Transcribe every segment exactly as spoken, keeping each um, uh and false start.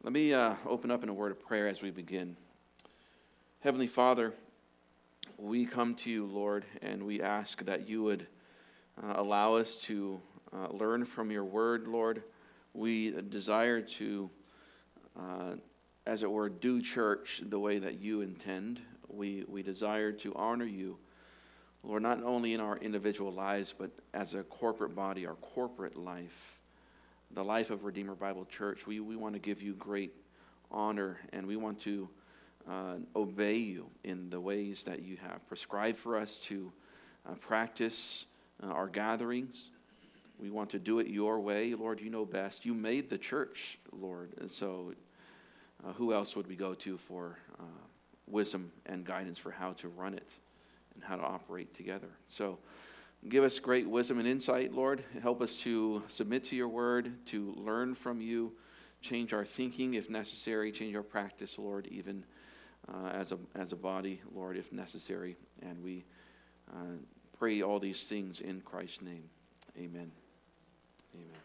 Let me uh, open up in a word of prayer as we begin. Heavenly Father, we come to you, Lord, and we ask that you would uh, allow us to uh, learn from your word, Lord. We desire to, uh, as it were, do church the way that you intend. We, we desire to honor you, Lord, not only in our individual lives, but as a corporate body, our corporate life. The life of Redeemer Bible Church, we, we want to give you great honor, and we want to uh, obey you in the ways that you have prescribed for us to uh, practice uh, our gatherings. We want to do it your way. Lord, you know best. You made the church, Lord, and so uh, who else would we go to for uh, wisdom and guidance for how to run it and how to operate together? So give us great wisdom and insight, Lord. Help us to submit to your word, to learn from you, change our thinking if necessary, change our practice, Lord, even uh, as a as a body, Lord, if necessary. And we uh, pray all these things in Christ's name. Amen. Amen.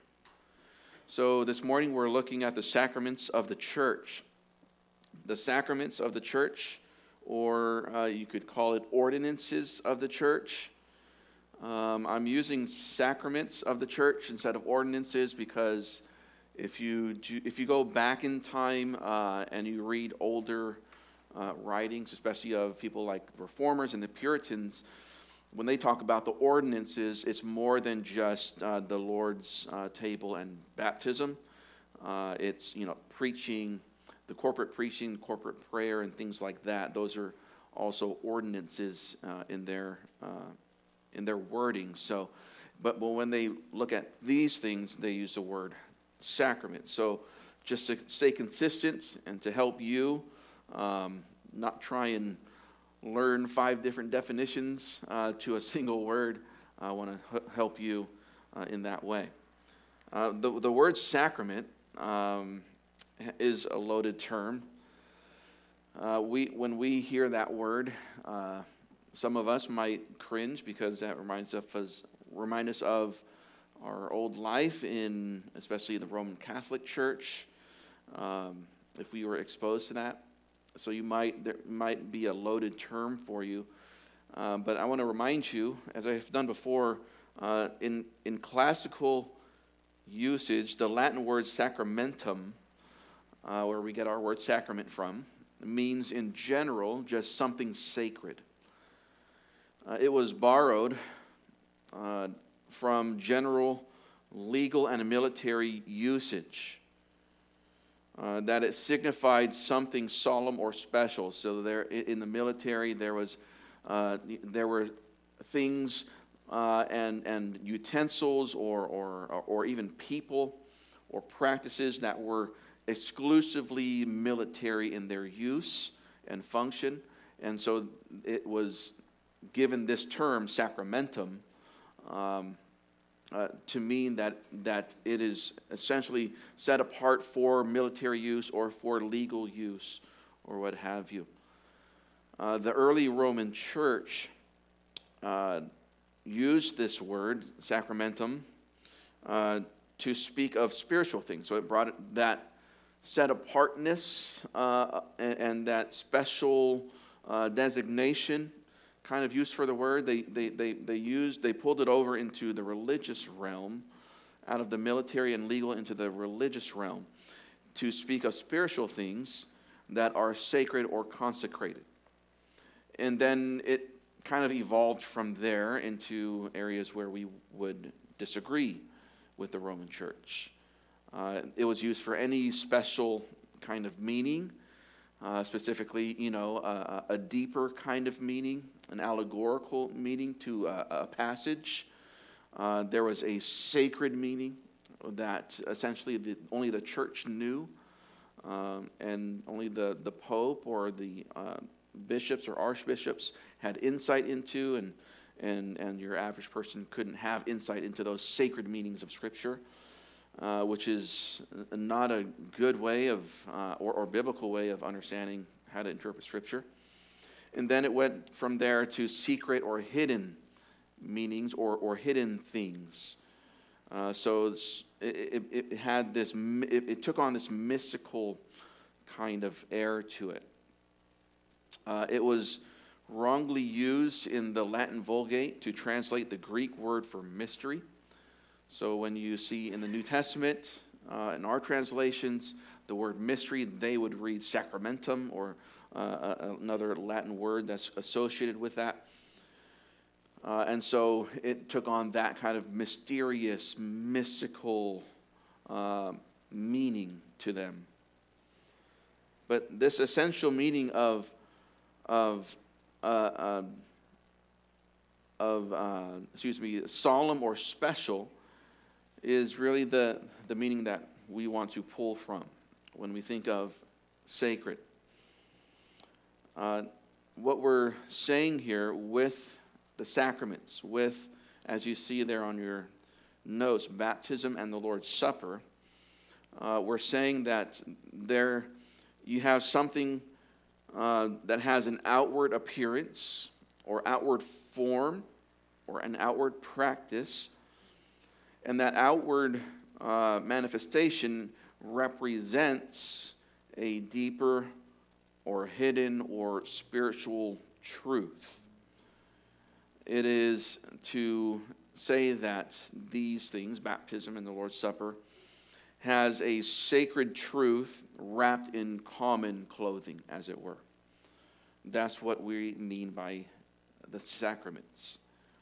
So this morning we're looking at the sacraments of the church. The sacraments of the church, or uh, you could call it ordinances of the church. Um, I'm using sacraments of the church instead of ordinances because if you if you go back in time uh, and you read older uh, writings, especially of people like the Reformers and the Puritans, when they talk about the ordinances, it's more than just uh, the Lord's uh, table and baptism. Uh, it's you know preaching, the corporate preaching, corporate prayer, and things like that. Those are also ordinances uh, in their uh, in their wording. So, but, but when they look at these things, they use the word sacrament. So just to stay consistent and to help you um, not try and learn five different definitions uh, to a single word, I want to h- help you uh, in that way. Uh, the, the word sacrament um, is a loaded term. Uh, we when we hear that word, uh, some of us might cringe because that reminds us remind us of our old life in, especially the Roman Catholic Church, um, if we were exposed to that. So you might there might be a loaded term for you, uh, but I want to remind you, as I've done before, uh, in in classical usage, the Latin word sacramentum, uh, where we get our word sacrament from, means in general just something sacred. Uh, it was borrowed uh, from general legal and military usage, uh, that it signified something solemn or special. So there, in the military, there was uh, there were things uh, and and utensils or or or even people or practices that were exclusively military in their use and function, and so it was given this term, sacramentum, um, uh, to mean that that it is essentially set apart for military use or for legal use or what have you. Uh, the early Roman Church uh, used this word, sacramentum, uh, to speak of spiritual things. So it brought that set apartness uh, and, and that special uh, designation kind of use for the word. They they they they used they pulled it over into the religious realm, out of the military and legal into the religious realm, to speak of spiritual things that are sacred or consecrated. And then it kind of evolved from there into areas where we would disagree with the Roman Church. Uh, it was used for any special kind of meaning, uh, specifically, you know, a, a deeper kind of meaning, an allegorical meaning to a, a passage. Uh, there was a sacred meaning that essentially the, only the church knew, um, and only the, the Pope or the uh, bishops or archbishops had insight into, and, and, and your average person couldn't have insight into those sacred meanings of Scripture, uh, which is not a good way of, uh, or, or biblical way of understanding how to interpret Scripture. And then it went from there to secret or hidden meanings or, or hidden things. Uh, so it's, it, it, it had this, it, it took on this mystical kind of air to it. Uh, it was wrongly used in the Latin Vulgate to translate the Greek word for mystery. So when you see in the New Testament, uh, in our translations, the word mystery, they would read sacramentum, or uh, another Latin word that's associated with that. Uh, and so it took on that kind of mysterious, mystical uh, meaning to them. But this essential meaning of of uh, uh, of uh, excuse me, solemn or special is really the the meaning that we want to pull from when we think of sacred. Uh, what we're saying here with the sacraments, with, as you see there on your notes, baptism and the Lord's Supper, uh, we're saying that there you have something uh, that has an outward appearance or outward form or an outward practice, and that outward uh, manifestation represents a deeper or hidden or spiritual truth. It is to say that these things, baptism and the Lord's Supper, has a sacred truth wrapped in common clothing, as it were. That's what we mean by the sacraments.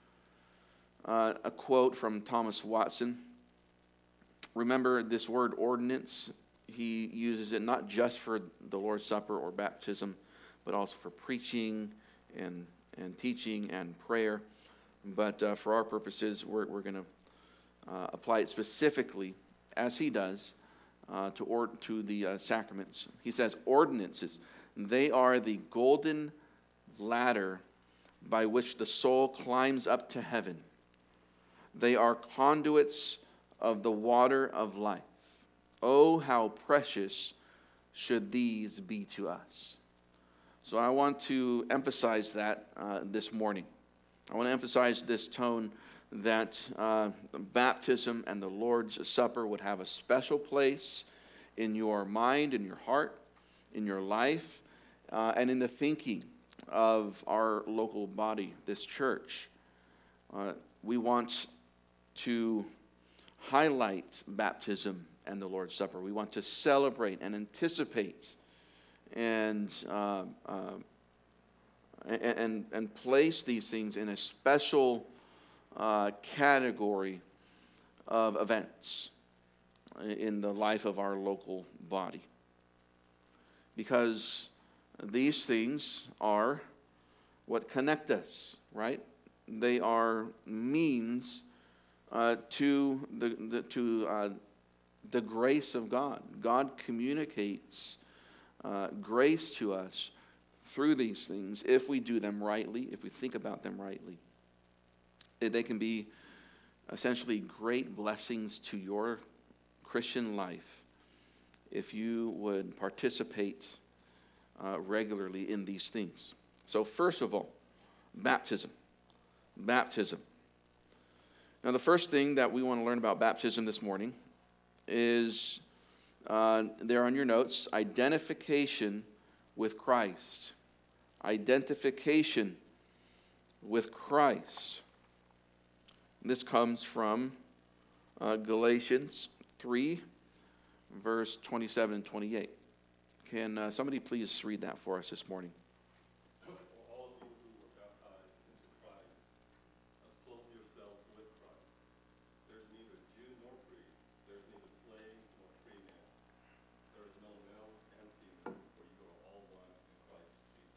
Uh, a quote from Thomas Watson. Remember this word ordinance. He uses it not just for the Lord's Supper or baptism, but also for preaching and, and teaching and prayer. But uh, for our purposes, we're, we're going to uh, apply it specifically, as he does, uh, to, or, to the uh, sacraments. He says, ordinances, they are the golden ladder by which the soul climbs up to heaven. They are conduits of the water of life. Oh, how precious should these be to us. So I want to emphasize that uh, this morning. I want to emphasize this tone that uh, baptism and the Lord's Supper would have a special place in your mind, in your heart, in your life, uh, and in the thinking of our local body, this church. Uh, we want to highlight baptism and the Lord's Supper. We want to celebrate and anticipate and uh, uh, and, and and place these things in a special uh, category of events in the life of our local body, because these things are what connect us, right? They are means uh, to the, the to uh, the grace of God. God communicates uh, grace to us through these things if we do them rightly, if we think about them rightly. They can be essentially great blessings to your Christian life if you would participate uh, regularly in these things. So first of all, baptism. Baptism. Now the first thing that we want to learn about baptism this morning is uh, there on your notes, identification with Christ. Identification with Christ. This comes from uh, Galatians three, verse twenty-seven and twenty-eight. Can uh, somebody please read that for us this morning? For all of you who were baptized into Christ have clothed yourselves with Christ. There's neither Jew nor Greek, there's neither slave nor free man. There is no male and female, for you are all one in Christ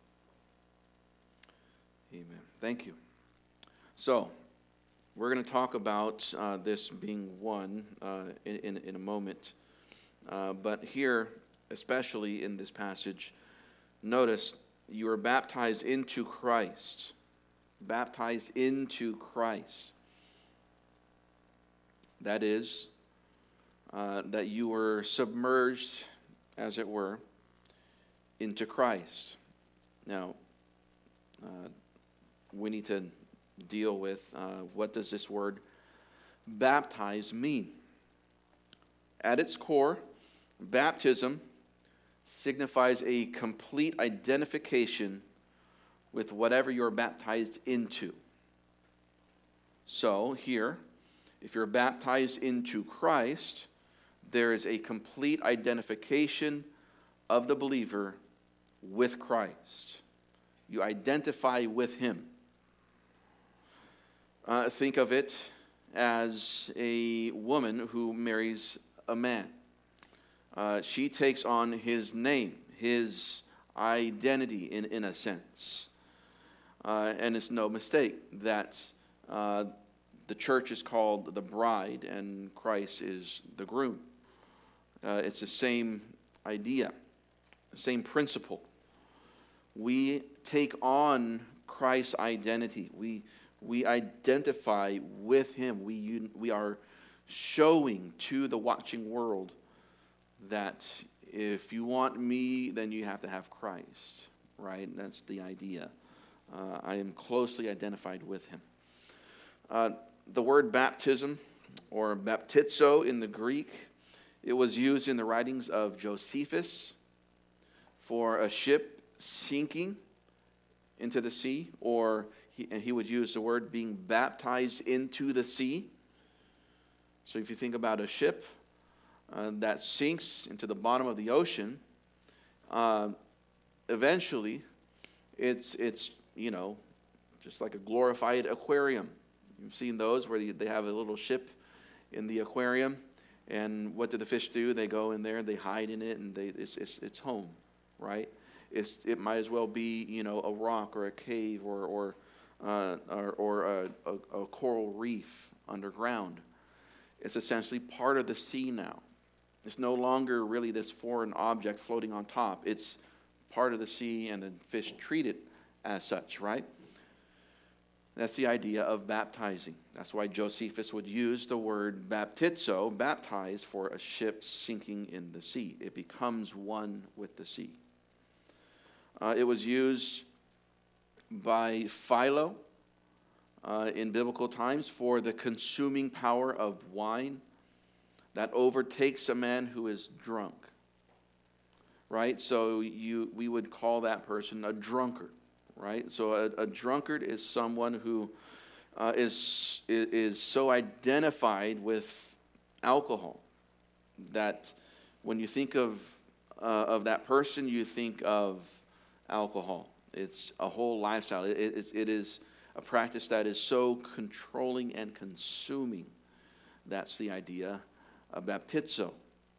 Jesus. Amen. Thank you. So, we're going to talk about uh, this being one uh, in, in, in a moment. Uh, but here, especially in this passage, notice you are baptized into Christ. Baptized into Christ. That is, uh, that you were submerged, as it were, into Christ. Now, uh, we need to deal with uh, what does this word baptize mean? At its core, baptism signifies a complete identification with whatever you're baptized into. So here, if you're baptized into Christ, there is a complete identification of the believer with Christ. You identify with him. Uh, think of it as a woman who marries a man. Uh, she takes on his name, his identity in, in a sense. Uh, and it's no mistake that uh, the church is called the bride and Christ is the groom. Uh, it's the same idea, the same principle. We take on Christ's identity. We we identify with him. We we are showing to the watching world that if you want me, then you have to have Christ, right? That's the idea. Uh, I am closely identified with him. Uh, the word baptism, or baptizo in the Greek, it was used in the writings of Josephus for a ship sinking into the sea, or he, and he would use the word being baptized into the sea. So if you think about a ship uh, that sinks into the bottom of the ocean, uh, eventually it's it's you know just like a glorified aquarium. You've seen those where they have a little ship in the aquarium, and what do the fish do? They go in there, they hide in it, and they it's it's, it's home, right? It's it might as well be you know a rock or a cave or or uh, or, or a, a, a coral reef underground. It's essentially part of the sea now. It's no longer really this foreign object floating on top. It's part of the sea, and the fish treat it as such, right? That's the idea of baptizing. That's why Josephus would use the word baptizo, baptize, for a ship sinking in the sea. It becomes one with the sea. Uh, it was used by Philo uh, in biblical times for the consuming power of wine that overtakes a man who is drunk. Right? So you we would call that person a drunkard. Right? So a, a drunkard is someone who uh, is, is so identified with alcohol that when you think of, uh, of that person, you think of alcohol. It's a whole lifestyle. It, it, it is a practice that is so controlling and consuming. That's the idea of baptizo.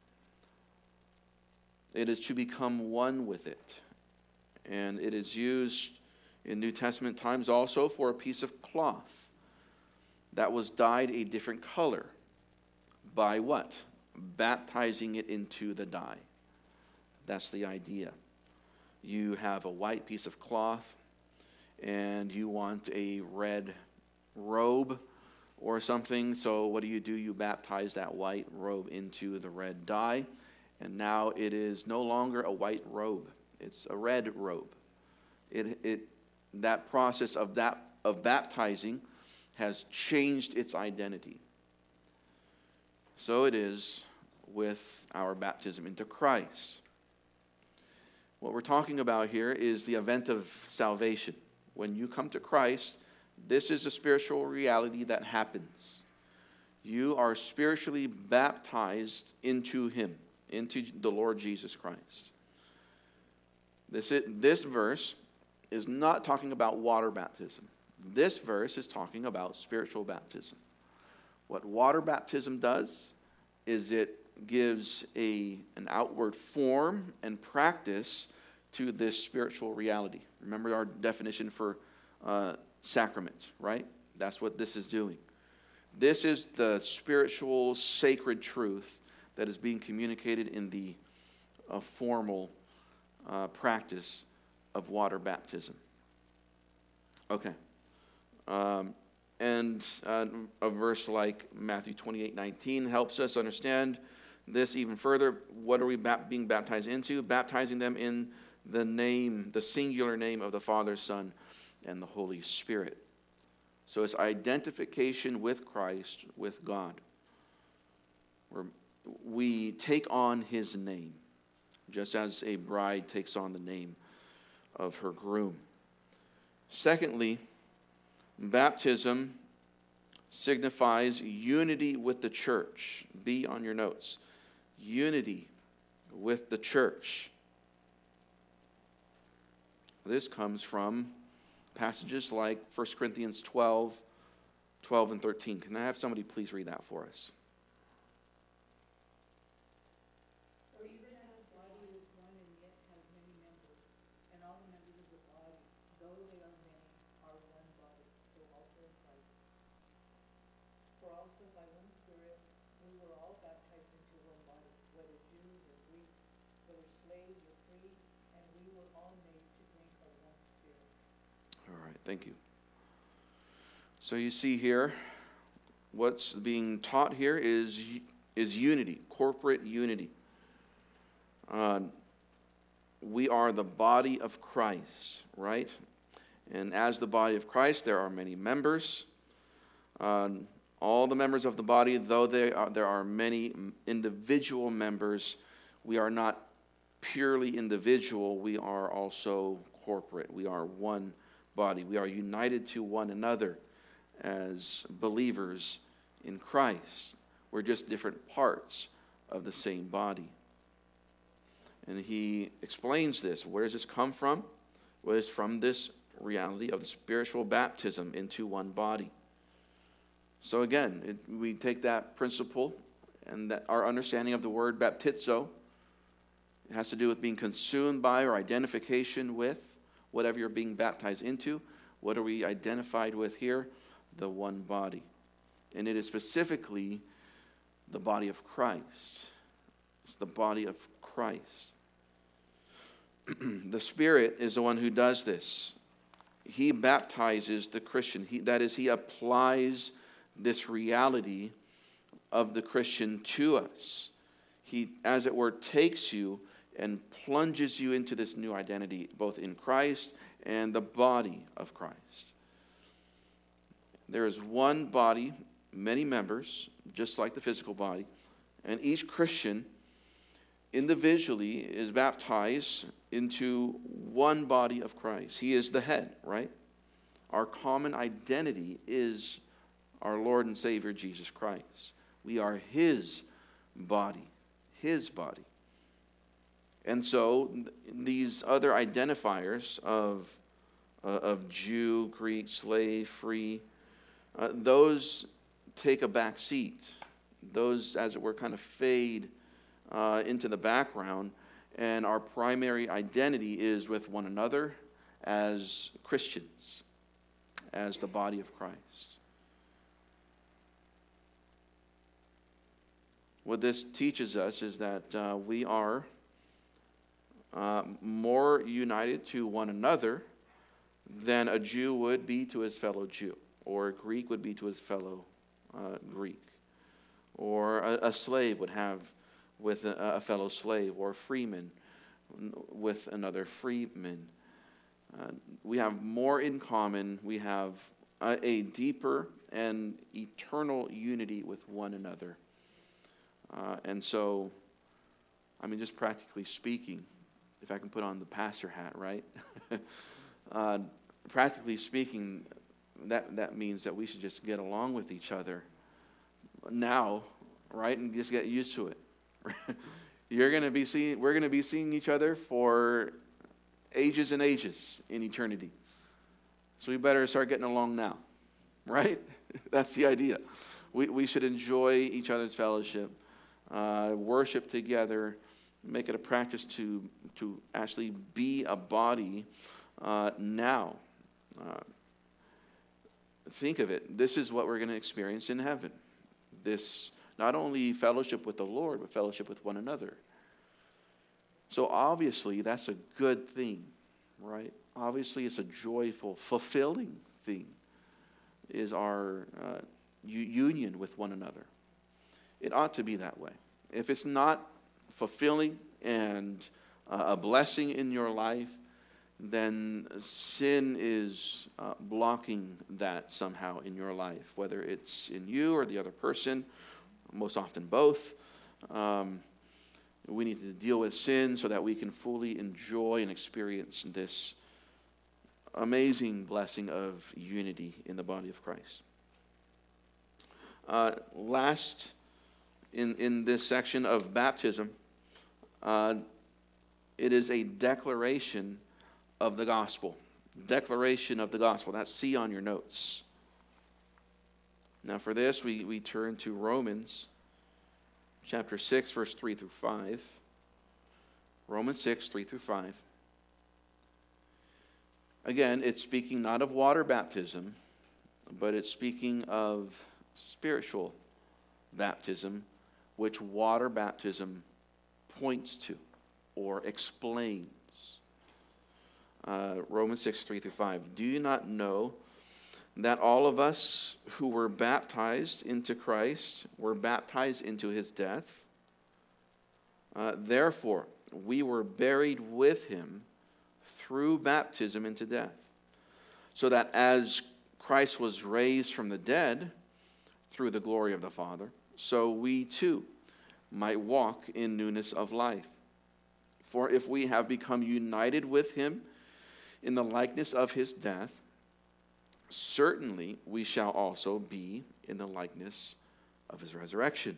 It is to become one with it. And it is used in New Testament times also for a piece of cloth that was dyed a different color. By what? Baptizing it into the dye. That's the idea. You have a white piece of cloth and you want a red robe or something. So what do you do? You baptize that white robe into the red dye. And now it is no longer a white robe. It's a red robe. It it that process of that of baptizing has changed its identity. So it is with our baptism into Christ. What we're talking about here is the event of salvation. When you come to Christ, this is a spiritual reality that happens. You are spiritually baptized into him, into the Lord Jesus Christ. This, is, this verse is not talking about water baptism. This verse is talking about spiritual baptism. What water baptism does is it gives a, an outward form and practice to this spiritual reality. Remember our definition for uh, sacrament, right? That's what this is doing. This is the spiritual, sacred truth that is being communicated in the uh, formal uh, practice of water baptism. Okay. Um, and uh, a verse like Matthew twenty-eight nineteen helps us understand this even further. What are we ba- being baptized into? Baptizing them in the name, the singular name of the Father, Son, and the Holy Spirit. So it's identification with Christ, with God. Where we take on his name, just as a bride takes on the name of her groom. Secondly, baptism signifies unity with the church. Be on your notes. Unity with the church. This comes from passages like First Corinthians twelve, twelve and thirteen. Can I have somebody please read that for us? For even as the body is one and yet has many members, and all the members of the body, though they are many, are one body, so also in Christ. For also by one Spirit we were all baptized into one body, whether Jews or Greeks, whether slaves or free, and we were all made to drink of one Spirit. All right, thank you. So you see here, what's being taught here is, is unity, corporate unity. Uh, we are the body of Christ, right? And as the body of Christ, there are many members. Uh, all the members of the body, though they are, there are many individual members, we are not purely individual, we are also corporate. We are one body. We are united to one another as believers in Christ. We're just different parts of the same body. And he explains this. Where does this come from? Well, it's from this reality of the spiritual baptism into one body. So again, it, we take that principle and that our understanding of the word baptizo, it has to do with being consumed by or identification with whatever you're being baptized into. What are we identified with here? The one body. And it is specifically the body of Christ. It's the body of Christ. The Spirit is the one who does this. He baptizes the Christian. He, that is, he applies this reality of the Christian to us. He, as it were, takes you and plunges you into this new identity, both in Christ and the body of Christ. There is one body, many members, just like the physical body, and each Christian individually is baptized into one body of Christ. He is the head, right? Our common identity is our Lord and Savior, Jesus Christ. We are his body, his body. And so these other identifiers of, uh, of Jew, Greek, slave, free, uh, those take a back seat. Those, as it were, kind of fade uh, into the background, and our primary identity is with one another as Christians, as the body of Christ. What this teaches us is that uh, we are uh, more united to one another than a Jew would be to his fellow Jew, or a Greek would be to his fellow uh, Greek, or a, a slave would have with a, a fellow slave, or a freeman with another freeman. Uh, we have more in common. We have a, a deeper and eternal unity with one another. Uh, and so, I mean, just practically speaking, if I can put on the pastor hat, right? uh, practically speaking, that, that means that we should just get along with each other now, right? And just get used to it. You're going to be seeing, we're going to be seeing each other for ages and ages in eternity. So we better start getting along now, right? That's the idea. We, we should enjoy each other's fellowship. Uh, worship together, make it a practice to to actually be a body uh, now. Uh, think of it. This is what we're going to experience in heaven. This, not only fellowship with the Lord, but fellowship with one another. So obviously, that's a good thing, right? Obviously, it's a joyful, fulfilling thing, is our uh, u- union with one another. It ought to be that way. If it's not fulfilling and uh, a blessing in your life, then sin is uh, blocking that somehow in your life, whether it's in you or the other person, most often both. Um, we need to deal with sin so that we can fully enjoy and experience this amazing blessing of unity in the body of Christ. Uh, last, in, in this section of baptism, uh, it is a declaration of the gospel. Declaration of the gospel. That's C on your notes. Now for this, we, we turn to Romans chapter six, verse three through five. Romans six, three through five. Again, it's speaking not of water baptism, but it's speaking of spiritual baptism, which water baptism points to or explains. Uh, Romans six, three through five. Do you not know that all of us who were baptized into Christ were baptized into his death? Uh, therefore, we were buried with him through baptism into death, so that as Christ was raised from the dead through the glory of the Father, so we too might walk in newness of life. For if we have become united with him in the likeness of his death, certainly we shall also be in the likeness of his resurrection.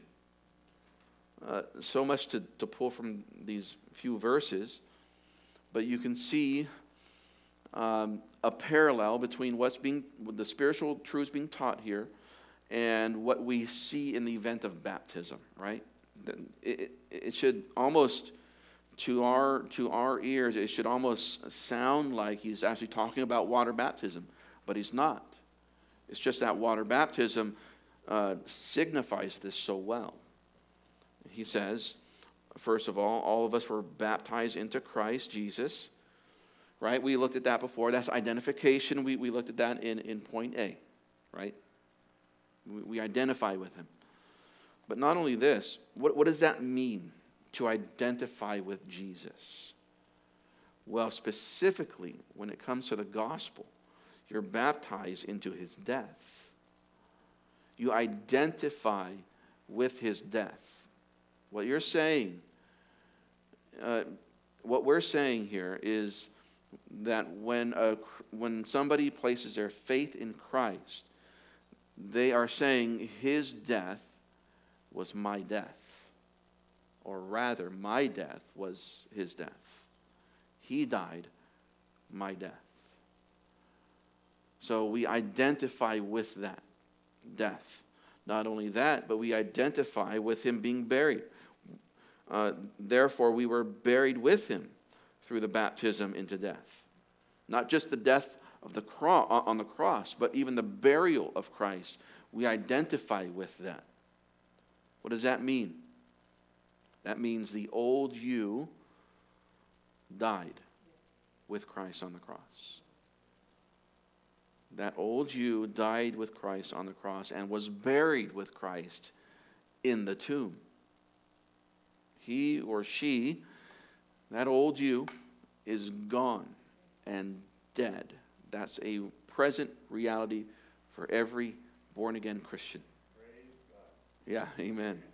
Uh, so much to, to pull from these few verses, but you can see um, a parallel between what's being, the spiritual truths being taught here and what we see in the event of baptism, right? It, it, it should almost, to our, to our ears, it should almost sound like he's actually talking about water baptism, but he's not. It's just that water baptism uh, signifies this so well. He says, first of all, all of us were baptized into Christ Jesus, right? We looked at that before. That's identification. We, we looked at that in, in point A, right? We, we identify with him. But not only this, what, what does that mean to identify with Jesus? Well, specifically, when it comes to the gospel, you're baptized into his death. You identify with his death. What you're saying, uh, what we're saying here is that when a, when somebody places their faith in Christ, they are saying his death was my death. Or rather, my death was his death. He died my death. So we identify with that death. Not only that, but we identify with him being buried. Uh, therefore, we were buried with him through the baptism into death. Not just the death of the cro- on the cross, but even the burial of Christ. We identify with that. What does that mean? That means the old you died with Christ on the cross. That old you died with Christ on the cross and was buried with Christ in the tomb. He or she, that old you, is gone and dead. That's a present reality for every born-again Christian. Yeah, amen.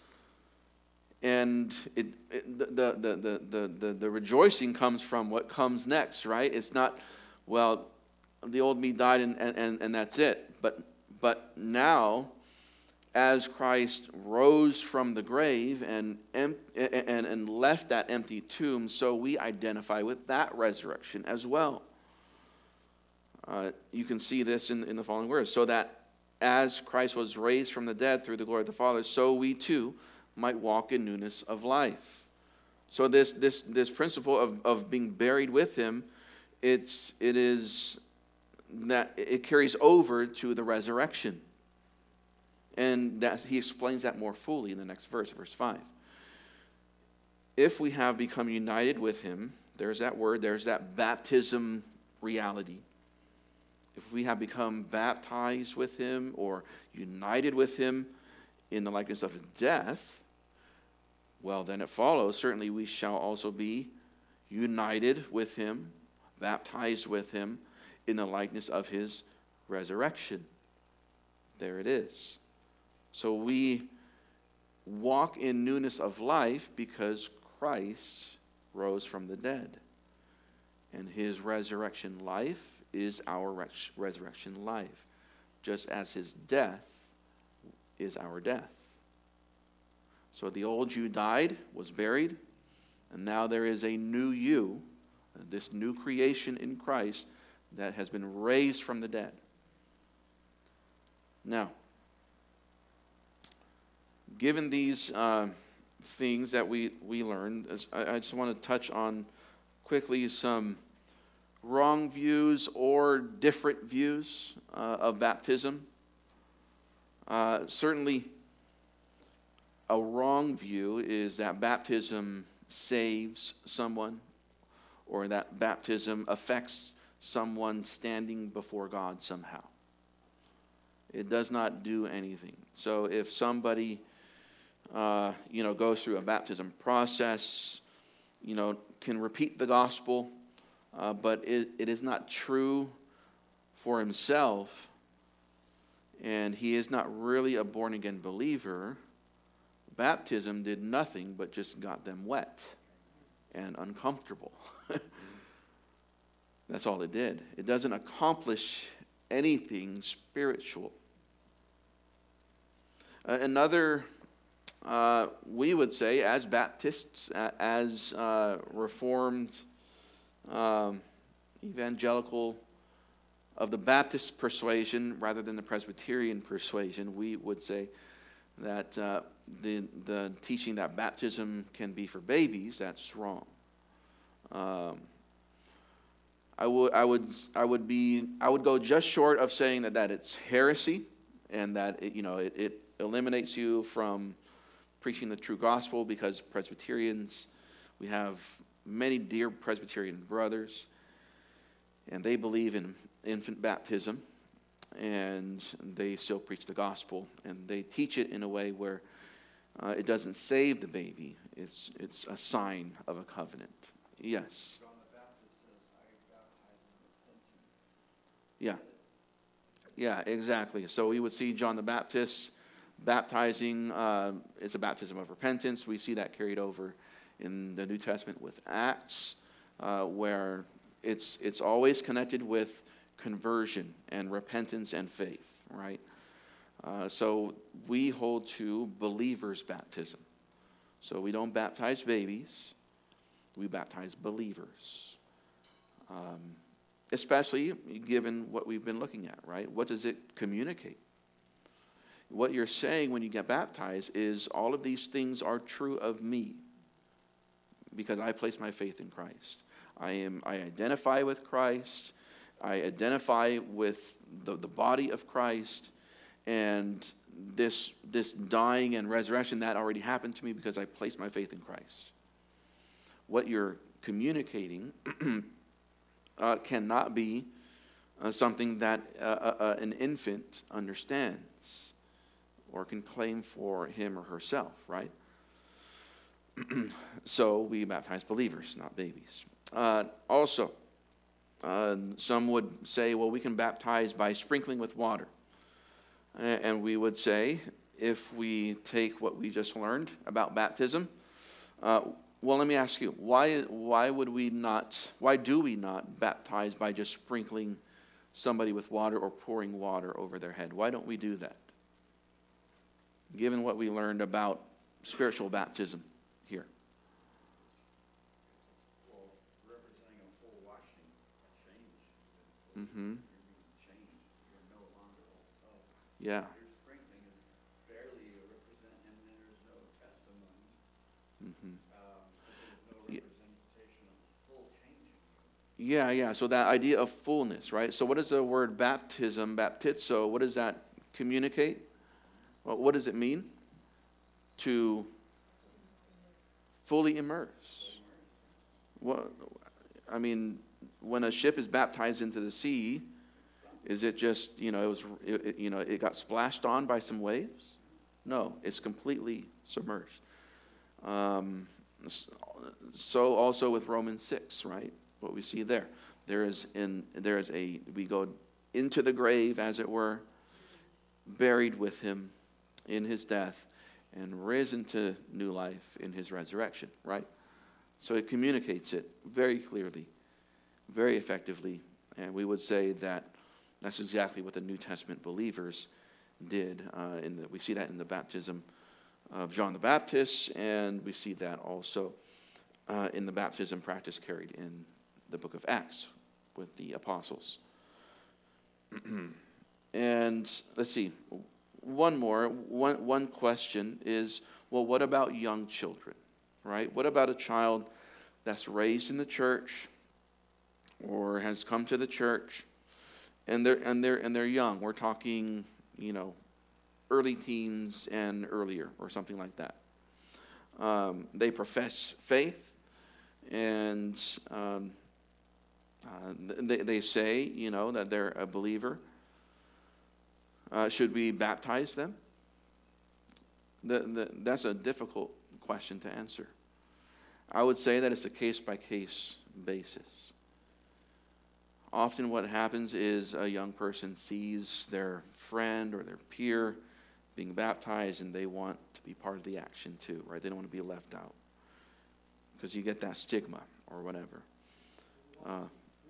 And it, it, the, the, the, the, the, the rejoicing comes from what comes next, right? It's not, well, the old me died and, and, and that's it. But, but now, as Christ rose from the grave and, and, and left that empty tomb, so we identify with that resurrection as well. Uh, you can see this in, in the following words. So that as Christ was raised from the dead through the glory of the Father, so we too might walk in newness of life. So this this this principle of, of being buried with him, it's it is that it carries over to the resurrection. And that he explains that more fully in the next verse, verse five. If we have become united with him, there's that word, there's that baptism reality. If we have become baptized with him or united with him in the likeness of his death, well, then it follows, certainly we shall also be united with him baptized with him in the likeness of his resurrection. There it is. So we walk in newness of life because Christ rose from the dead. And his resurrection life is our res- resurrection life, just as his death is our death. So the old you died, was buried, and now there is a new you, this new creation in Christ that has been raised from the dead. Now, given these uh, things that we, we learned, as I, I just want to touch on quickly some wrong views or different views uh, of baptism. Uh, certainly, a wrong view is that baptism saves someone, or that baptism affects someone standing before God somehow. It does not do anything. So if somebody, uh, you know, goes through a baptism process, you know, can repeat the gospel, uh, but it, it is not true for himself, and he is not really a born-again believer, baptism did nothing but just got them wet and uncomfortable. That's all it did. It doesn't accomplish anything spiritual. Uh, another, uh, we would say, as Baptists, uh, as uh, Reformed, um, evangelical of the Baptist persuasion rather than the Presbyterian persuasion, we would say that uh, the the teaching that baptism can be for babies, that's wrong. Um, I would I would I would be I would go just short of saying that, that it's heresy, and that it, you know it, it eliminates you from preaching the true gospel, because Presbyterians, we have many dear Presbyterian brothers, and they believe in infant baptism, and they still preach the gospel, and they teach it in a way where uh, it doesn't save the baby. It's it's a sign of a covenant. Yes. John the Baptist says, I baptize in repentance. Yeah. Yeah, exactly. So we would see John the Baptist baptizing. Uh, it's a baptism of repentance. We see that carried over in the New Testament with Acts, uh, where it's it's always connected with conversion and repentance and faith, right? Uh, so we hold to believers' baptism. So we don't baptize babies, we baptize believers. Um, especially given what we've been looking at, right? What does it communicate? What you're saying when you get baptized is all of these things are true of me because I place my faith in Christ. I am. I identify with Christ. I identify with the, the body of Christ, and this, this dying and resurrection, that already happened to me because I placed my faith in Christ. What you're communicating uh, cannot be uh, something that uh, uh, an infant understands or can claim for him or herself, right? So we baptize believers, not babies. Uh, also, Uh, some would say, well, we can baptize by sprinkling with water. And we would say, if we take what we just learned about baptism, uh, well, let me ask you, why, why would we not, why do we not baptize by just sprinkling somebody with water or pouring water over their head? Why don't we do that? Given what we learned about spiritual baptism here. Mm-hmm. You're no longer old self. Yeah. Your sprinkling is barely a represent, and then there's no testimony. Mm-hmm. Um, there's no Yeah. representation of the full changing. Yeah, yeah. So that idea of fullness, right? So what does the word baptism, baptizo, what does that communicate? Well, what does it mean? To fully immerse. Well, I mean, when a ship is baptized into the sea, is it just, you know, it was, it, it, you know, it got splashed on by some waves? No, it's completely submerged. Um, so also with Romans six, right? What we see there. There is in there is a we go into the grave, as it were, buried with him in his death, and risen to new life in his resurrection, right? So it communicates it very clearly, very effectively, and we would say that that's exactly what the New Testament believers did. Uh, in the, we see that in the baptism of John the Baptist, and we see that also uh, in the baptism practice carried in the book of Acts with the apostles. And let's see, one more, one, one question is, well, what about young children, right? What about a child that's raised in the church or has come to the church and they're, and they're, and they're young? We're talking, you know, early teens and earlier or something like that. Um, they profess faith and um, uh, they, they say, you know, that they're a believer. Uh, should we baptize them? The, the, that's a difficult question to answer. I would say that it's a case-by-case basis. Often what happens is a young person sees their friend or their peer being baptized and they want to be part of the action too, right? They don't want to be left out because you get that stigma or whatever. Uh,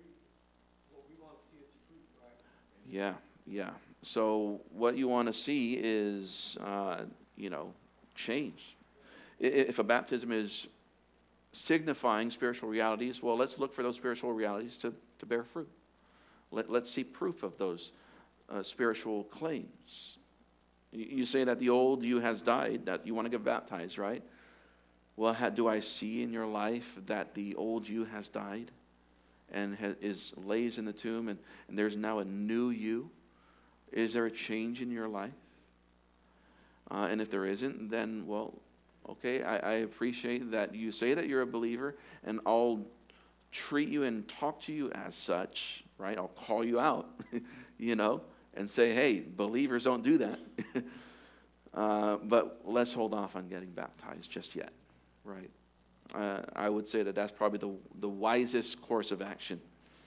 yeah, yeah. So what you want to see is, uh, you know, change. If a baptism is signifying spiritual realities, well, let's look for those spiritual realities to, to bear fruit. Let, let's see proof of those uh, spiritual claims. You say that the old you has died, that you want to get baptized, right? Well, how, do I see in your life that the old you has died and ha, is lays in the tomb and, and there's now a new you? Is there a change in your life? Uh, and if there isn't, then, well, okay, I, I appreciate that you say that you're a believer, and I'll treat you and talk to you as such, right? I'll call you out, you know, and say, hey, believers don't do that. uh, but let's hold off on getting baptized just yet, right? Uh, I would say that that's probably the, the wisest course of action.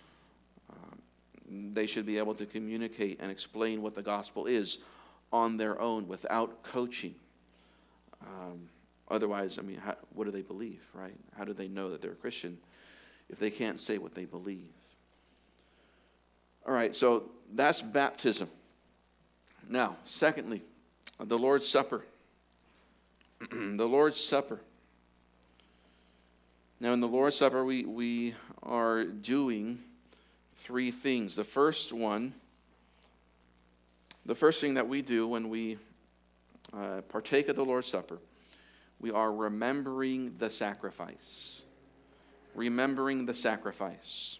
They should be able to communicate and explain what the gospel is on their own without coaching. Um, otherwise, I mean, how, what do they believe, right? How do they know that they're a Christian if they can't say what they believe? All right, so that's baptism. Now, secondly, the Lord's Supper. The Lord's Supper. Now, in the Lord's Supper, we, we are doing three things. The first one, the first thing that we do when we uh, partake of the Lord's Supper, we are remembering the sacrifice. Remembering the sacrifice.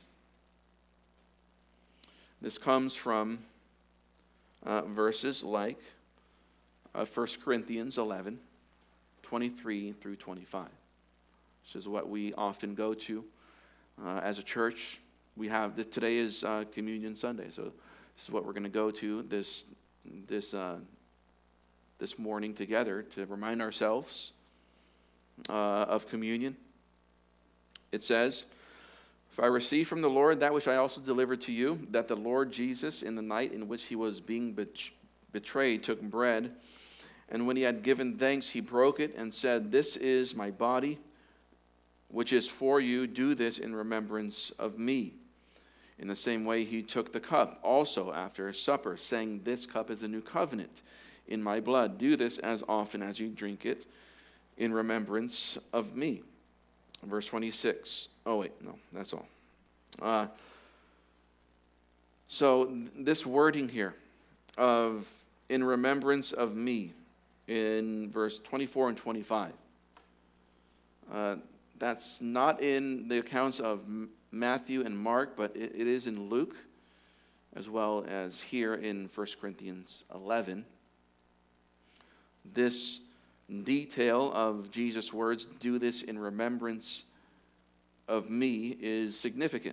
This comes from uh, verses like uh, First Corinthians eleven, twenty-three through twenty-five. This is what we often go to uh, as a church. We have this, today is uh, Communion Sunday, so this is what we're going to go to this this uh, this morning together to remind ourselves uh, of communion. It says, "For I received from the Lord that which I also delivered to you, that the Lord Jesus, in the night in which he was being bet- betrayed, took bread, and when he had given thanks, he broke it and said, 'This is my body, which is for you. Do this in remembrance of me.' In the same way, he took the cup also after supper, saying, 'This cup is a new covenant in my blood. Do this as often as you drink it in remembrance of me.'" Verse twenty-six. Oh, wait, no, that's all. Uh, so th- this wording here of "in remembrance of me" in verse twenty-four and twenty-five, uh, that's not in the accounts of Matthew and Mark, but it, it is in Luke, as well as here in First Corinthians eleven. This detail of Jesus' words, "Do this in remembrance of me," is significant.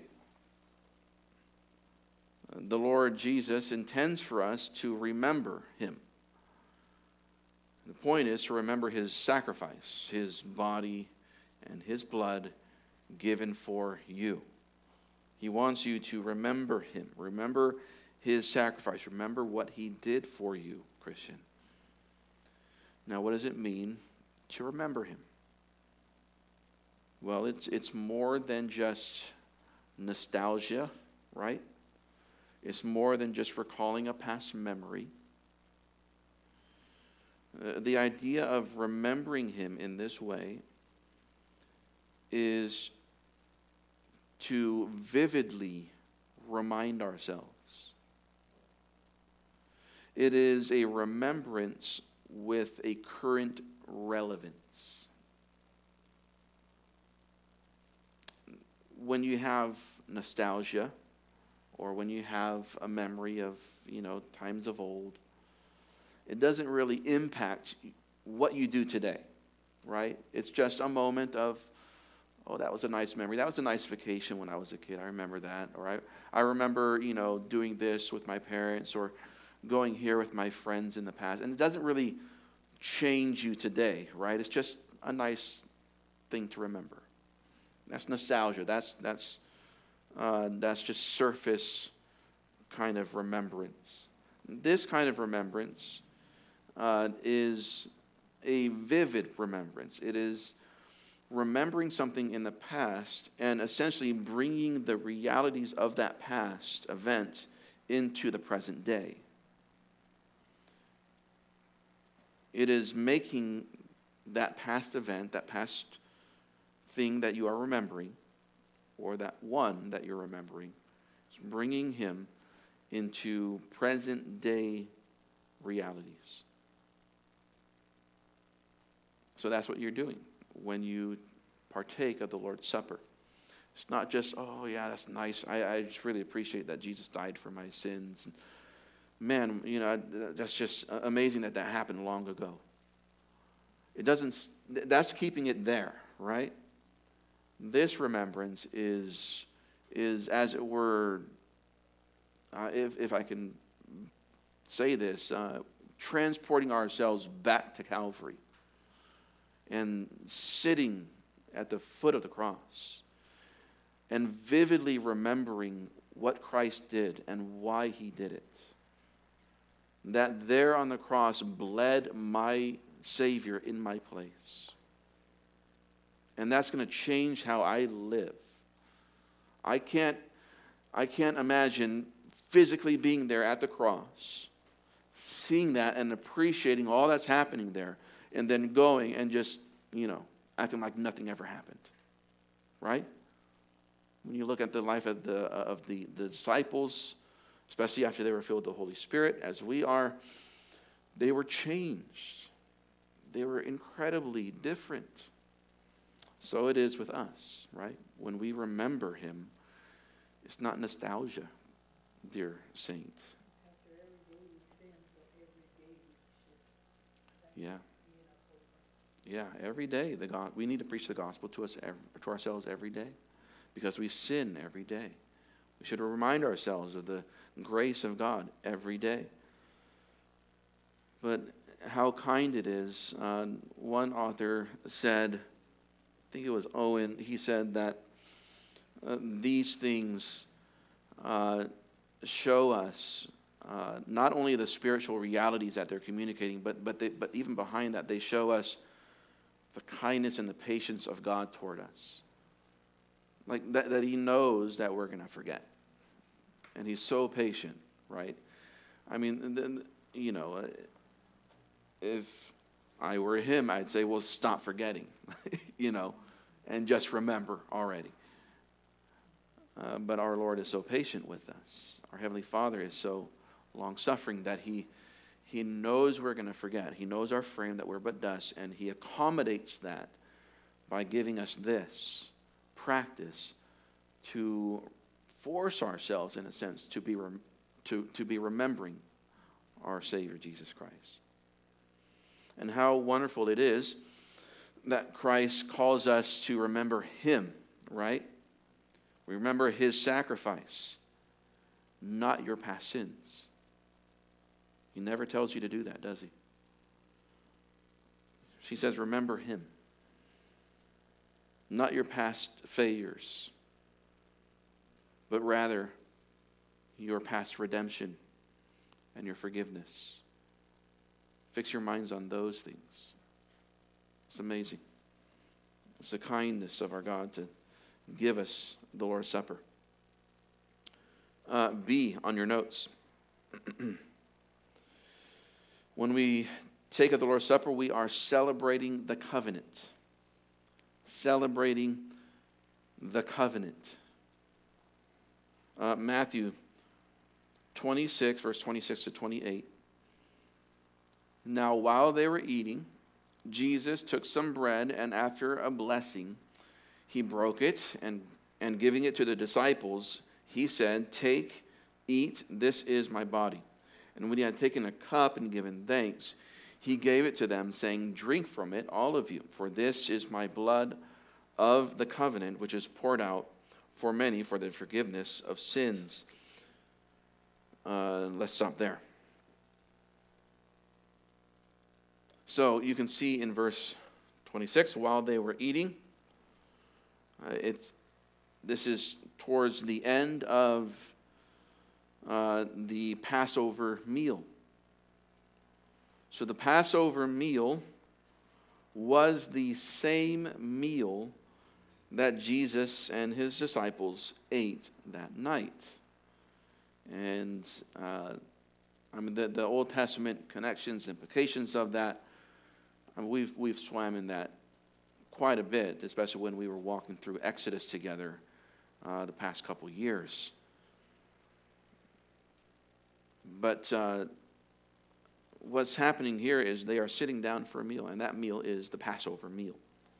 The Lord Jesus intends for us to remember him. The point is to remember his sacrifice, his body and his blood given for you. He wants you to remember him. Remember his sacrifice. Remember what he did for you, Christian. Now, what does it mean to remember him? Well, it's it's more than just nostalgia, right? It's more than just recalling a past memory. Uh, the idea of remembering him in this way is to vividly remind ourselves. It is a remembrance with a current relevance. When you have nostalgia, or when you have a memory of, you know, times of old, it doesn't really impact what you do today, right? It's just a moment of, oh, that was a nice memory. That was a nice vacation when I was a kid. I remember that. Or I, I remember, you know, doing this with my parents or going here with my friends in the past. And it doesn't really change you today, right? It's just a nice thing to remember. That's nostalgia. That's that's uh, that's just surface kind of remembrance. This kind of remembrance uh, is a vivid remembrance. It is remembering something in the past and essentially bringing the realities of that past event into the present day. It is making that past event, that past thing that you are remembering, or that one that you're remembering, is bringing him into present day realities. So that's what you're doing when you partake of the Lord's Supper. It's not just, oh yeah, that's nice. I, I just really appreciate that Jesus died for my sins. And man, you know, that's just amazing that that happened long ago. It doesn't, that's keeping it there, right? This remembrance is, is as it were, uh, if, if I can say this, uh, transporting ourselves back to Calvary and sitting at the foot of the cross and vividly remembering what Christ did and why he did it. That there on the cross bled my Savior in my place. And that's going to change how I live. I can't, I can't imagine physically being there at the cross, seeing that and appreciating all that's happening there, and then going and just, you know, acting like nothing ever happened. Right? When you look at the life of the of the, the disciples, especially after they were filled with the Holy Spirit, as we are, they were changed. They were incredibly different. So it is with us, right? When we remember him, it's not nostalgia, dear saints. After every day we sin, so every day we should. Yeah. Yeah, every day the God, we need to preach the gospel to us every, to ourselves every day, because we sin every day. We should remind ourselves of the grace of God every day. But how kind it is. Uh, one author said, I think it was Owen, he said that uh, these things uh, show us uh, not only the spiritual realities that they're communicating, but but they, but even behind that, they show us the kindness and the patience of God toward us. Like that, that he knows that we're going to forget. And he's so patient, right? I mean, then, you know, if I were him, I'd say, well, stop forgetting, you know, and just remember already. Uh, but our Lord is so patient with us. Our Heavenly Father is so long-suffering that he, he knows we're going to forget. He knows our frame, that we're but dust, and he accommodates that by giving us this practice to force ourselves, in a sense, to be rem- to, to be remembering our Savior, Jesus Christ. And how wonderful it is that Christ calls us to remember him, right? We remember his sacrifice, not your past sins. He never tells you to do that, does he? He says, remember him, not your past failures. but rather your past redemption and your forgiveness. Fix your minds on those things. It's amazing. It's the kindness of our God to give us the Lord's Supper. Uh, B on your notes. When we take of the Lord's Supper, we are celebrating the covenant. Celebrating the covenant. Uh, Matthew twenty-six, verse twenty-six to twenty-eight. Now while they were eating, Jesus took some bread, and after a blessing, he broke it, and, and giving it to the disciples, he said, "Take, eat, this is my body." And when he had taken a cup and given thanks, he gave it to them, saying, "Drink from it, all of you, for this is my blood of the covenant, which is poured out for many for the forgiveness of sins." Uh, let's stop there. So you can see in verse twenty-six, while they were eating, uh, it's this is towards the end of uh, the Passover meal. So the Passover meal was the same meal that Jesus and his disciples ate that night. And uh, I mean, the, the Old Testament connections, implications of that, I mean, we've, we've swam in that quite a bit, especially when we were walking through Exodus together uh, the past couple years. But uh, what's happening here is they are sitting down for a meal, and that meal is the Passover meal.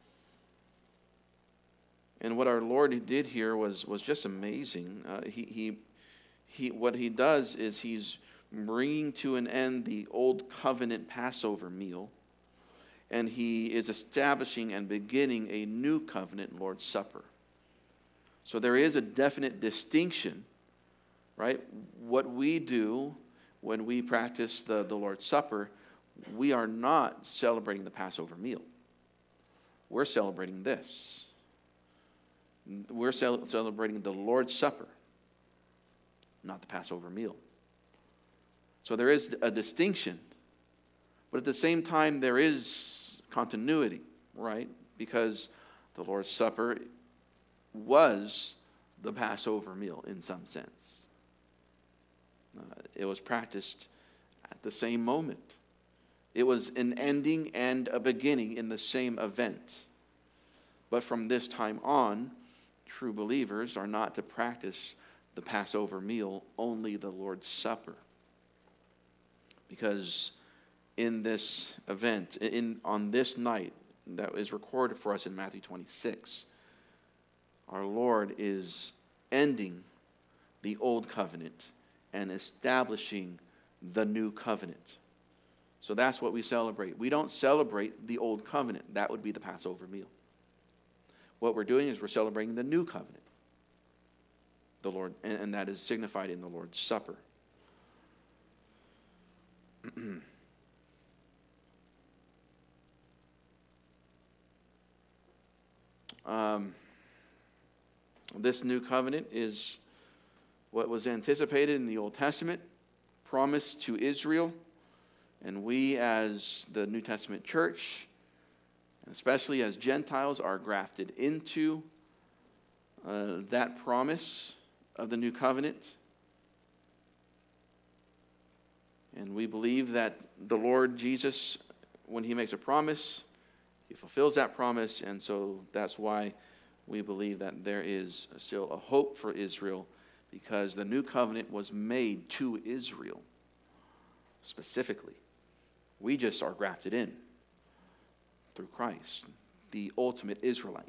And what our Lord did here was, was just amazing. Uh, he, he, he, what he does is he's bringing to an end the old covenant Passover meal, and he is establishing and beginning a new covenant Lord's Supper. So there is a definite distinction, right? What we do when we practice the, the Lord's Supper, we are not celebrating the Passover meal. We're celebrating this. We're cel- celebrating the Lord's Supper, not the Passover meal. So there is a distinction, but at the same time there is continuity, right? Because the Lord's Supper was the Passover meal in some sense. Uh, it was practiced at the same moment. It was an ending and a beginning in the same event. But from this time on, true believers are not to practice the Passover meal, only the Lord's Supper. Because in this event, in on this night that is recorded for us in Matthew twenty-six, our Lord is ending the old covenant and establishing the new covenant. So that's what we celebrate. We don't celebrate the old covenant. That would be the Passover meal. What we're doing is we're celebrating the new covenant, the Lord, and, and that is signified in the Lord's Supper. um, this new covenant is what was anticipated in the Old Testament, promised to Israel, and we as the New Testament church, especially as Gentiles, are grafted into uh, that promise of the new covenant. And we believe that the Lord Jesus, when he makes a promise, he fulfills that promise, and so that's why we believe that there is still a hope for Israel, because the new covenant was made to Israel specifically. We just are grafted in through Christ, the ultimate Israelite.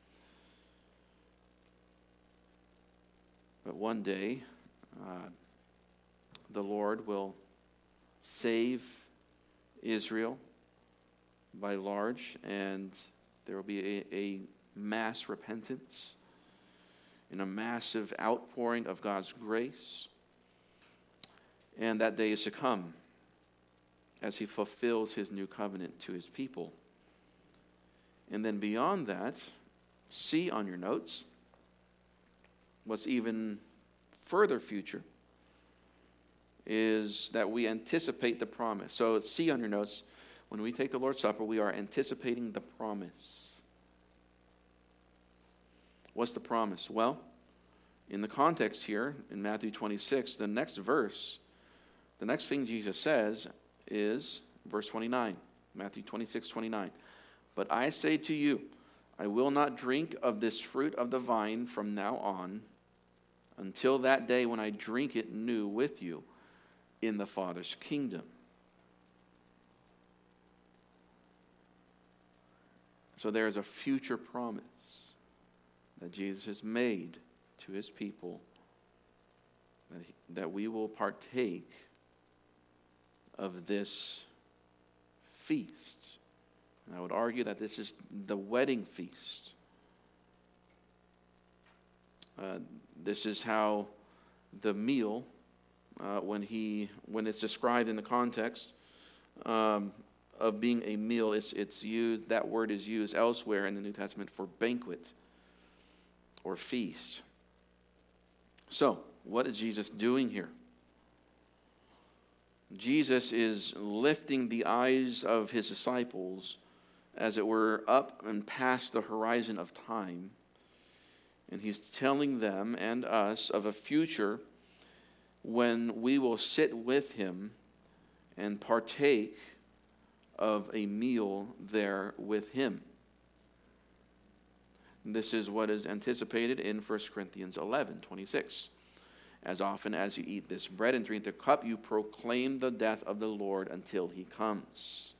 But one day, uh, the Lord will save Israel by large, and there will be a, a mass repentance and a massive outpouring of God's grace. And that day is to come as he fulfills his new covenant to his people. And then beyond that, see on your notes what's even further future is that we anticipate the promise. So see on your notes, when we take the Lord's Supper, we are anticipating the promise. What's the promise? Well, in the context here, in Matthew twenty-six, the next verse, the next thing Jesus says is verse twenty-nine. Matthew twenty-six, twenty-nine. But I say to you, I will not drink of this fruit of the vine from now on until that day when I drink it new with you in the Father's kingdom. So there is a future promise that Jesus has made to his people, that, he, that we will partake of this feast. And I would argue that this is the wedding feast. Uh, this is how the meal, uh, when he when it's described in the context um, of being a meal, it's it's used. That word is used elsewhere in the New Testament for banquet or feast. So, what is Jesus doing here? Jesus is lifting the eyes of his disciples, as it were, up and past the horizon of time. And he's telling them and us of a future when we will sit with him and partake of a meal there with him. This is what is anticipated in First Corinthians eleven, twenty-six. As often as you eat this bread and drink the cup, you proclaim the death of the Lord until he comes.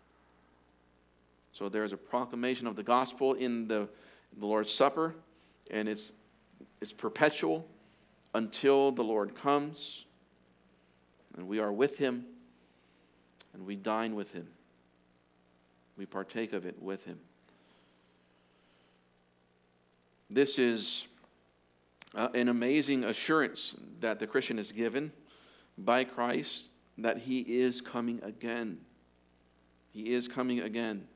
So there is a proclamation of the gospel in the, the Lord's Supper, and it's, it's perpetual until the Lord comes, and we are with him, and we dine with him. We partake of it with him. This is uh, an amazing assurance that the Christian is given by Christ that he is coming again. He is coming again.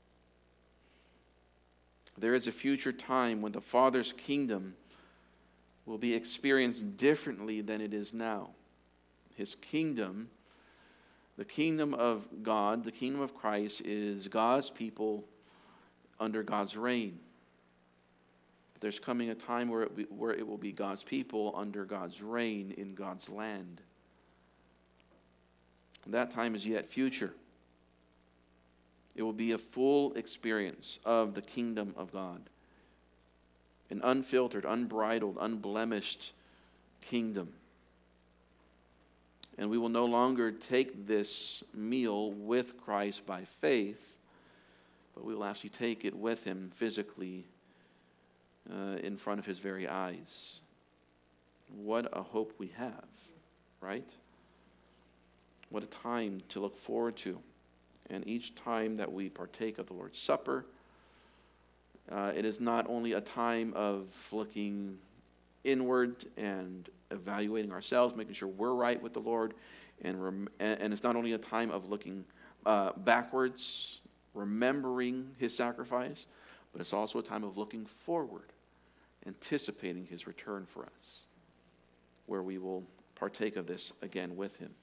There is a future time when the Father's kingdom will be experienced differently than it is now. His kingdom, the kingdom of God, the kingdom of Christ, is God's people under God's reign. But there's coming a time where it, be, where it will be God's people under God's reign in God's land. And that time is yet future. It will be a full experience of the kingdom of God. An unfiltered, unbridled, unblemished kingdom. And we will no longer take this meal with Christ by faith, but we will actually take it with him physically uh, in front of his very eyes. What a hope we have, right? What a time to look forward to. And each time that we partake of the Lord's Supper, uh, it is not only a time of looking inward and evaluating ourselves, making sure we're right with the Lord, and rem- and it's not only a time of looking uh, backwards, remembering his sacrifice, but it's also a time of looking forward, anticipating his return for us, where we will partake of this again with him.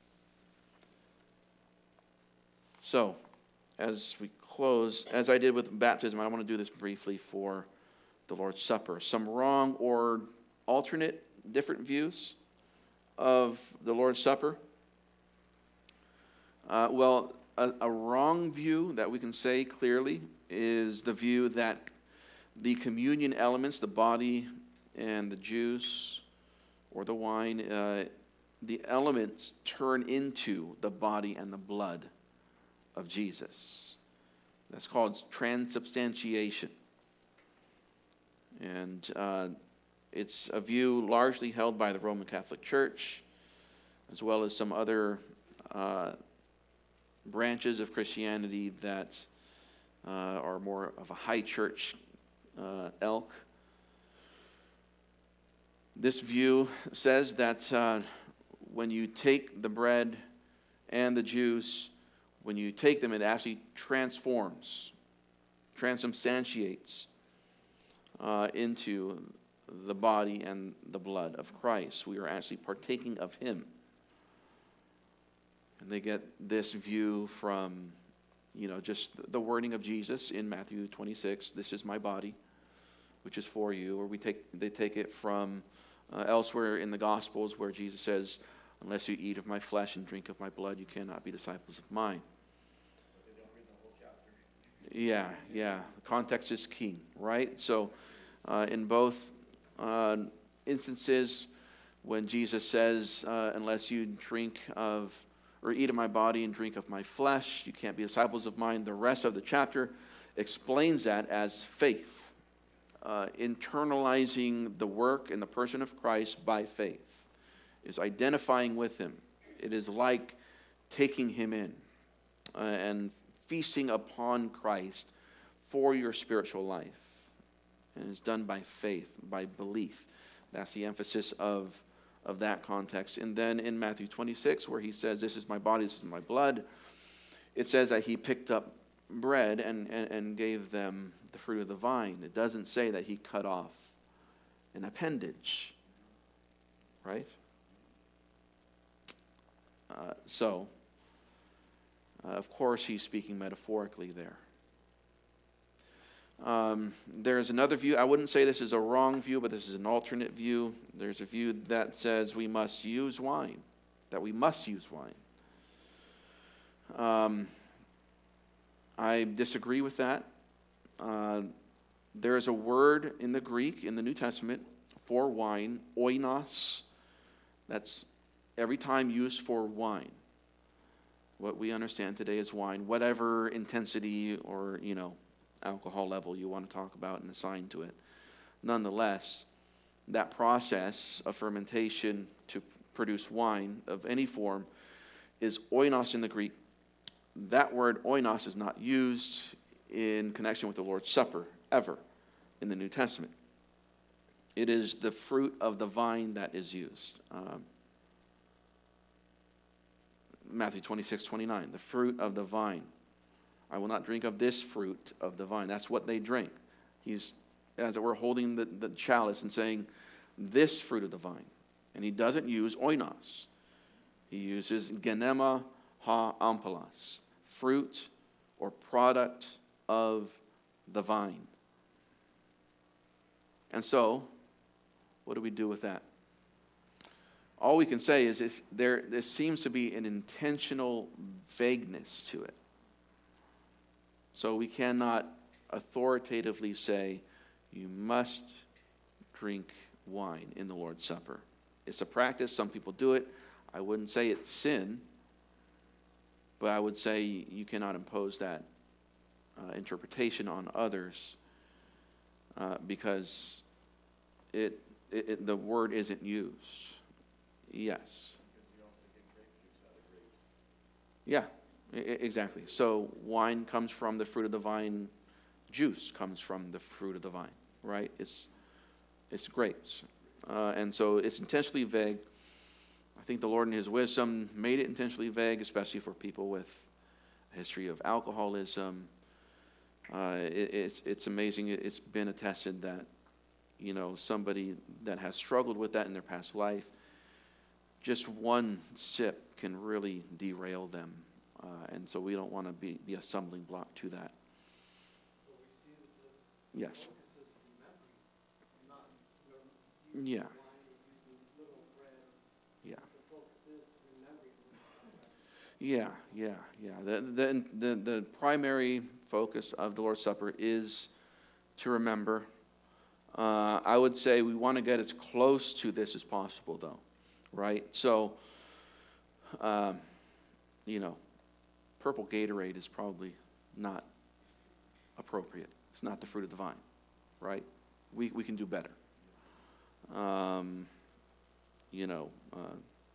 So, as we close, as I did with baptism, I want to do this briefly for the Lord's Supper. Some wrong or alternate, different views of the Lord's Supper. Uh, well, a, a wrong view that we can say clearly is the view that the communion elements, the body and the juice or the wine, uh, the elements turn into the body and the blood of Jesus. That's called transubstantiation. And uh, it's a view largely held by the Roman Catholic Church, as well as some other uh, branches of Christianity that uh, are more of a high church uh, ilk. This view says that uh, when you take the bread and the juice, when you take them, it actually transforms, transubstantiates uh, into the body and the blood of Christ. We are actually partaking of him. And they get this view from, you know, just the wording of Jesus in Matthew twenty-six, this is my body, which is for you. Or we take they take it from uh, elsewhere in the Gospels where Jesus says, unless you eat of my flesh and drink of my blood, you cannot be disciples of mine. But they don't read the whole chapter. Yeah, yeah. Context is key, right? So uh, in both uh, instances, when Jesus says, uh, unless you drink of or eat of my body and drink of my flesh, you can't be disciples of mine, the rest of the chapter explains that as faith, uh, internalizing the work and the person of Christ by faith, is identifying with him. It is like taking him in uh, and feasting upon Christ for your spiritual life. And it's done by faith, by belief. That's the emphasis of, of that context. And then in Matthew twenty-six, where he says, this is my body, this is my blood, it says that he picked up bread and, and, and gave them the fruit of the vine. It doesn't say that he cut off an appendage, right? Uh, so, uh, of course, he's speaking metaphorically there. Um, there's another view. I wouldn't say this is a wrong view, but this is an alternate view. There's a view that says we must use wine, that we must use wine. Um, I disagree with that. Uh, there is a word in the Greek, in the New Testament, for wine, oinos. That's every time used for wine. What we understand today as wine, whatever intensity or, you know, alcohol level you want to talk about and assign to it. Nonetheless, that process of fermentation to produce wine of any form is oinos in the Greek. That word oinos is not used in connection with the Lord's Supper ever in the New Testament. It is the fruit of the vine that is used. Um, Matthew twenty-six, twenty-nine, the fruit of the vine. I will not drink of this fruit of the vine. That's what they drink. He's, as it were, holding the, the chalice and saying, this fruit of the vine. And he doesn't use oinos. He uses genema ha amphilos, fruit or product of the vine. And so, what do we do with that? All we can say is if there, there seems to be an intentional vagueness to it. So we cannot authoritatively say, you must drink wine in the Lord's Supper. It's a practice. Some people do it. I wouldn't say it's sin, but I would say you cannot impose that uh, interpretation on others uh, because it, it, it the word isn't used. Yes. Because you also get grape juice out of grapes. Yeah. Exactly. So wine comes from the fruit of the vine. Juice comes from the fruit of the vine, right? It's it's grapes. Uh, and so it's intentionally vague. I think the Lord in his wisdom made it intentionally vague, especially for people with a history of alcoholism. Uh, it, it's, it's amazing. It's been attested that, you know, somebody that has struggled with that in their past life, just one sip can really derail them. Uh, and so we don't want to be, be a stumbling block to that. But we see that the Yes. focus is remembering, not using Yeah. wine or using little bread. Yeah. The focus is remembering. Yeah, yeah, yeah. The, the, the, the primary focus of the Lord's Supper is to remember. Uh, I would say we want to get as close to this as possible, though, right? So, um, you know, purple Gatorade is probably not appropriate. It's not the fruit of the vine, right? We we can do better. Um, you know, uh,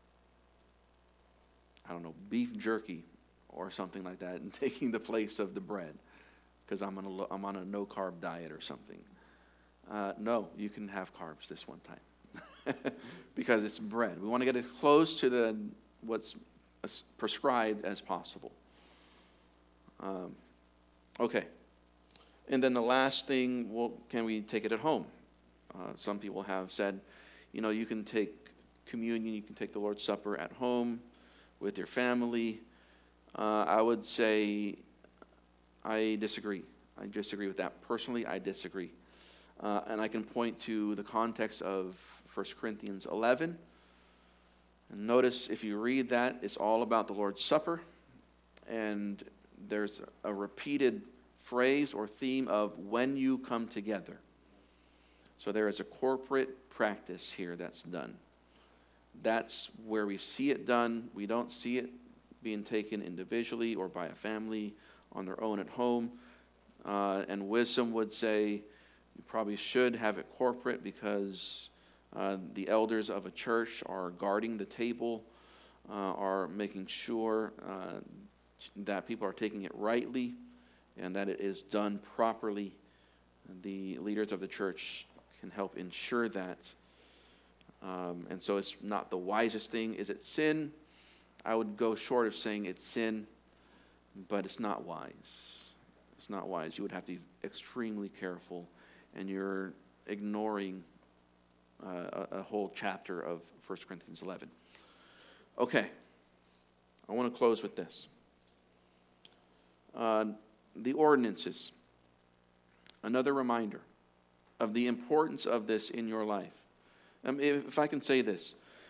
I don't know, beef jerky or something like that, and taking the place of the bread, because I'm on a I'm on a no carb diet or something. Uh, no, you can have carbs this one time, because it's bread. We want to get as close to the what's prescribed as possible. Um, okay. And then the last thing, well, can we take it at home? Uh, some people have said, you know, you can take communion, you can take the Lord's Supper at home with your family. Uh, I would say I disagree. I disagree with that. Personally, I disagree. Uh, and I can point to the context of First Corinthians eleven. And notice if you read that, it's all about the Lord's Supper. And there's a repeated phrase or theme of when you come together. So there is a corporate practice here that's done. That's where we see it done. We don't see it being taken individually or by a family on their own at home. Uh, and wisdom would say you probably should have it corporate because uh, the elders of a church are guarding the table, uh, are making sure uh, that people are taking it rightly and that it is done properly. The leaders of the church can help ensure that. Um, and so it's not the wisest thing. Is it sin? I would go short of saying it's sin, but it's not wise. It's not wise. You would have to be extremely careful, and you're ignoring uh, a, a whole chapter of First Corinthians eleven. Okay, I want to close with this. Uh, the ordinances. Another reminder of the importance of this in your life. Um, if, if I can say this,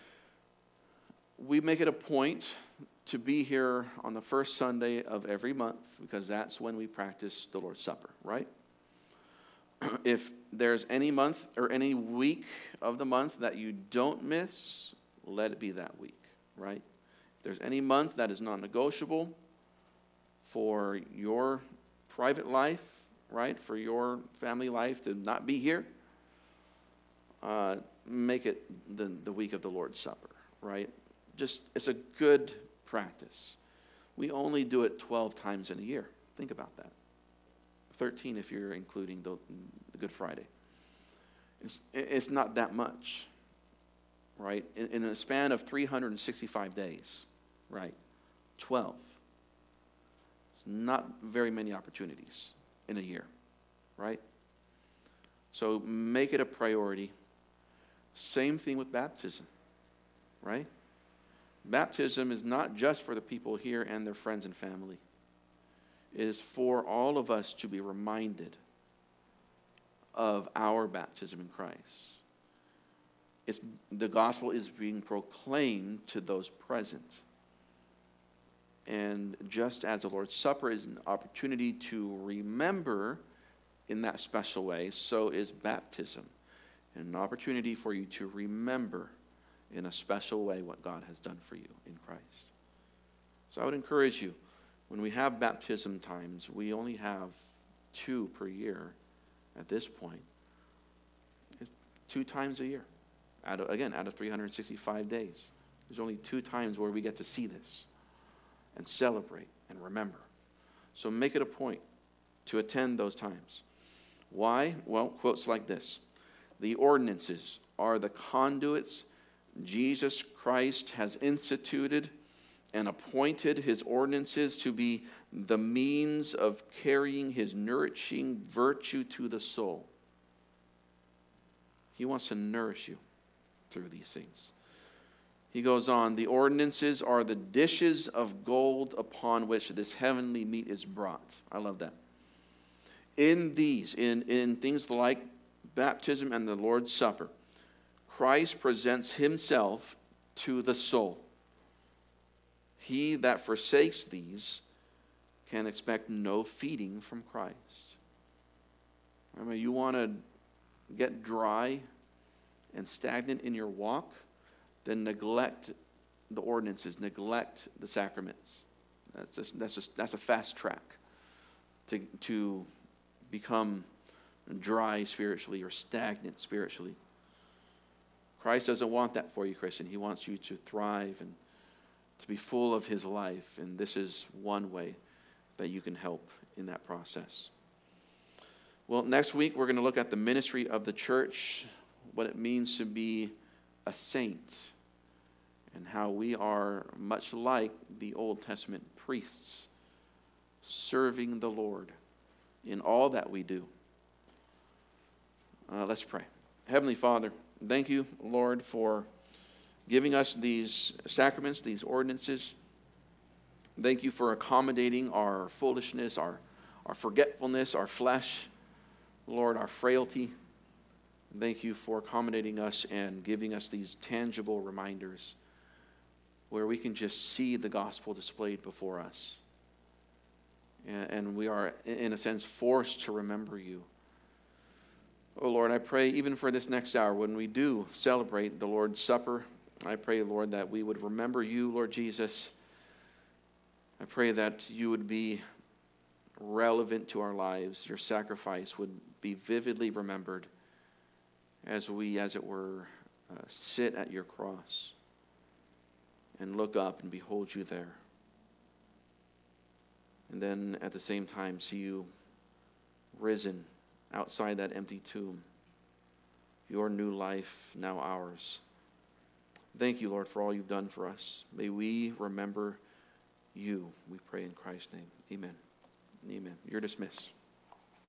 we make it a point to be here on the first Sunday of every month because that's when we practice the Lord's Supper, right? If there's any month or any week of the month that you don't miss, let it be that week, right? If there's any month that is non-negotiable for your private life, right, for your family life to not be here, uh, make it the, the week of the Lord's Supper, right? Just, it's a good practice. We only do it twelve times in a year. Think about that. thirteen if you're including the, the Good Friday. It's, it's not that much, right? In, in a span of three hundred sixty-five days, right? twelve. It's not very many opportunities in a year, right? So make it a priority. Same thing with baptism, right? Baptism is not just for the people here and their friends and family. It is for all of us to be reminded of our baptism in Christ. It's, the gospel is being proclaimed to those present. And just as the Lord's Supper is an opportunity to remember in that special way, so is baptism an opportunity for you to remember in a special way what God has done for you in Christ. So I would encourage you, when we have baptism times, we only have two per year at this point. Two times a year. Out of, again, out of three hundred sixty-five days. There's only two times where we get to see this and celebrate and remember. So make it a point to attend those times. Why? Well, quotes like this. The ordinances are the conduits Jesus Christ has instituted and appointed his ordinances to be the means of carrying his nourishing virtue to the soul. He wants to nourish you through these things. He goes on, the ordinances are the dishes of gold upon which this heavenly meat is brought. I love that. In these, in, in things like baptism and the Lord's Supper, Christ presents himself to the soul. He that forsakes these can expect no feeding from Christ. I mean, you want to get dry and stagnant in your walk, then neglect the ordinances, neglect the sacraments. That's just, that's just, that's a fast track to to become dry spiritually or stagnant spiritually. Christ doesn't want that for you, Christian. He wants you to thrive and to be full of his life, and this is one way that you can help in that process. Well, next week we're going to look at the ministry of the church, what it means to be a saint, and how we are much like the Old Testament priests, serving the Lord in all that we do. Uh, let's pray. Heavenly Father, thank you, Lord, for giving us these sacraments, these ordinances. Thank you for accommodating our foolishness, our, our forgetfulness, our flesh, Lord, our frailty. Thank you for accommodating us and giving us these tangible reminders where we can just see the gospel displayed before us. And, and we are, in a sense, forced to remember you. Oh, Lord, I pray even for this next hour when we do celebrate the Lord's Supper, I pray, Lord, that we would remember you, Lord Jesus. I pray that you would be relevant to our lives. Your sacrifice would be vividly remembered as we, as it were, uh, sit at your cross and look up and behold you there. And then at the same time see you risen outside that empty tomb. Your new life, now ours. Thank you, Lord, for all you've done for us. May we remember you, we pray in Christ's name. Amen. Amen. You're dismissed.